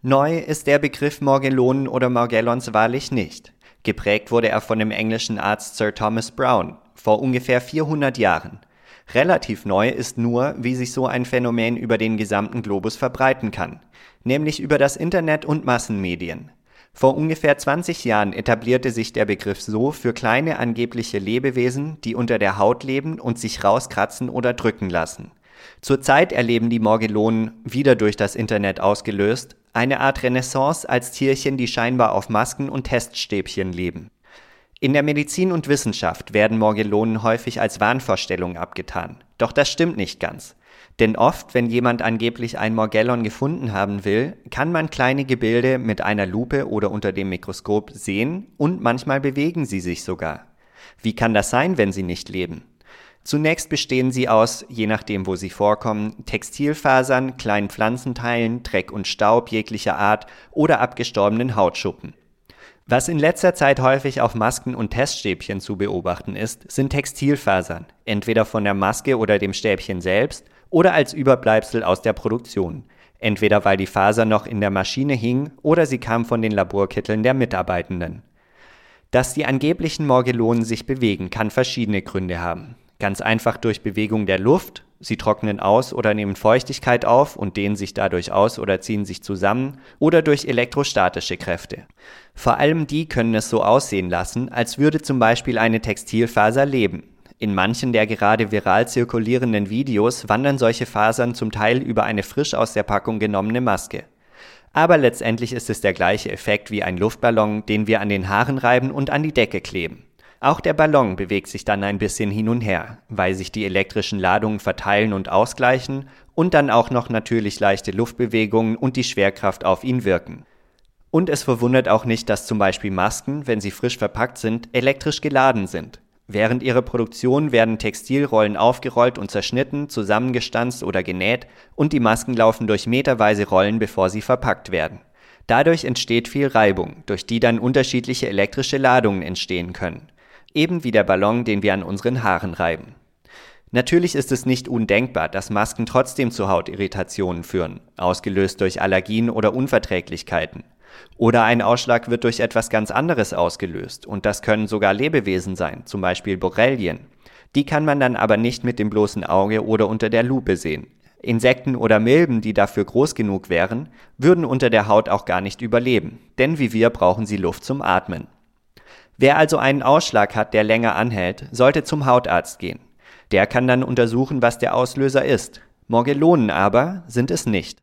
Neu ist der Begriff Morgellonen oder Morgellons wahrlich nicht. Geprägt wurde er von dem englischen Arzt Sir Thomas Browne vor ungefähr 400 Jahren. Relativ neu ist nur, wie sich so ein Phänomen über den gesamten Globus verbreiten kann, nämlich über das Internet und Massenmedien. Vor ungefähr 20 Jahren etablierte sich der Begriff so für kleine angebliche Lebewesen, die unter der Haut leben und sich rauskratzen oder drücken lassen. Zurzeit erleben die Morgellonen, wieder durch das Internet ausgelöst, eine Art Renaissance als Tierchen, die scheinbar auf Masken und Teststäbchen leben. In der Medizin und Wissenschaft werden Morgellonen häufig als Wahnvorstellung abgetan. Doch das stimmt nicht ganz. Denn oft, wenn jemand angeblich ein Morgellon gefunden haben will, kann man kleine Gebilde mit einer Lupe oder unter dem Mikroskop sehen und manchmal bewegen sie sich sogar. Wie kann das sein, wenn sie nicht leben? Zunächst bestehen sie aus, je nachdem wo sie vorkommen, Textilfasern, kleinen Pflanzenteilen, Dreck und Staub jeglicher Art oder abgestorbenen Hautschuppen. Was in letzter Zeit häufig auf Masken und Teststäbchen zu beobachten ist, sind Textilfasern, entweder von der Maske oder dem Stäbchen selbst oder als Überbleibsel aus der Produktion, entweder weil die Faser noch in der Maschine hing oder sie kam von den Laborkitteln der Mitarbeitenden. Dass die angeblichen Morgellonen sich bewegen, kann verschiedene Gründe haben. Ganz einfach durch Bewegung der Luft, sie trocknen aus oder nehmen Feuchtigkeit auf und dehnen sich dadurch aus oder ziehen sich zusammen, oder durch elektrostatische Kräfte. Vor allem die können es so aussehen lassen, als würde zum Beispiel eine Textilfaser leben. In manchen der gerade viral zirkulierenden Videos wandern solche Fasern zum Teil über eine frisch aus der Packung genommene Maske. Aber letztendlich ist es der gleiche Effekt wie ein Luftballon, den wir an den Haaren reiben und an die Decke kleben. Auch der Ballon bewegt sich dann ein bisschen hin und her, weil sich die elektrischen Ladungen verteilen und ausgleichen und dann auch noch natürlich leichte Luftbewegungen und die Schwerkraft auf ihn wirken. Und es verwundert auch nicht, dass zum Beispiel Masken, wenn sie frisch verpackt sind, elektrisch geladen sind. Während ihrer Produktion werden Textilrollen aufgerollt und zerschnitten, zusammengestanzt oder genäht und die Masken laufen durch meterweise Rollen, bevor sie verpackt werden. Dadurch entsteht viel Reibung, durch die dann unterschiedliche elektrische Ladungen entstehen können. Eben wie der Ballon, den wir an unseren Haaren reiben. Natürlich ist es nicht undenkbar, dass Masken trotzdem zu Hautirritationen führen, ausgelöst durch Allergien oder Unverträglichkeiten. Oder ein Ausschlag wird durch etwas ganz anderes ausgelöst und das können sogar Lebewesen sein, zum Beispiel Borrelien. Die kann man dann aber nicht mit dem bloßen Auge oder unter der Lupe sehen. Insekten oder Milben, die dafür groß genug wären, würden unter der Haut auch gar nicht überleben, denn wie wir brauchen sie Luft zum Atmen. Wer also einen Ausschlag hat, der länger anhält, sollte zum Hautarzt gehen. Der kann dann untersuchen, was der Auslöser ist. Morgellonen aber sind es nicht.